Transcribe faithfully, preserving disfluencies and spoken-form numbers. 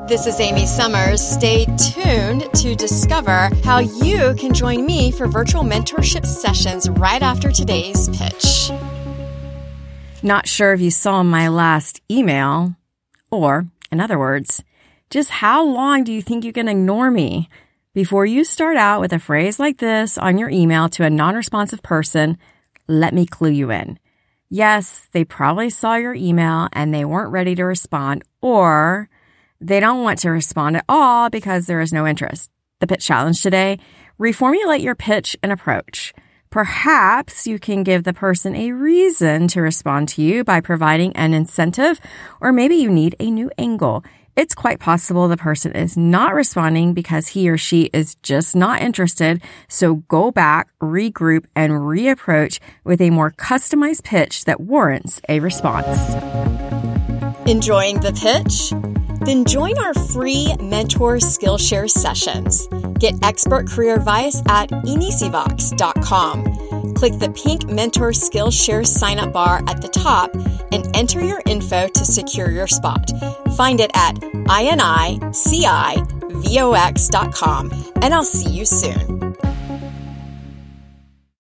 This is Amy Summers. Stay tuned to discover how you can join me for virtual mentorship sessions right after today's pitch. Not sure if you saw my last email, or, in other words, just how long do you think you can ignore me? Before you start out with a phrase like this on your email to a non-responsive person, let me clue you in. Yes, they probably saw your email and they weren't ready to respond, or they don't want to respond at all because there is no interest. The pitch challenge today: reformulate your pitch and approach. Perhaps you can give the person a reason to respond to you by providing an incentive, or maybe you need a new angle. It's quite possible the person is not responding because he or she is just not interested. So go back, regroup, and reapproach with a more customized pitch that warrants a response. Enjoying the pitch? Then join our free Mentor Skillshare sessions. Get expert career advice at inisivox dot com. Click the pink Mentor Skillshare sign-up bar at the top and enter your info to secure your spot. Find it at inicivox dot com, and I'll see you soon.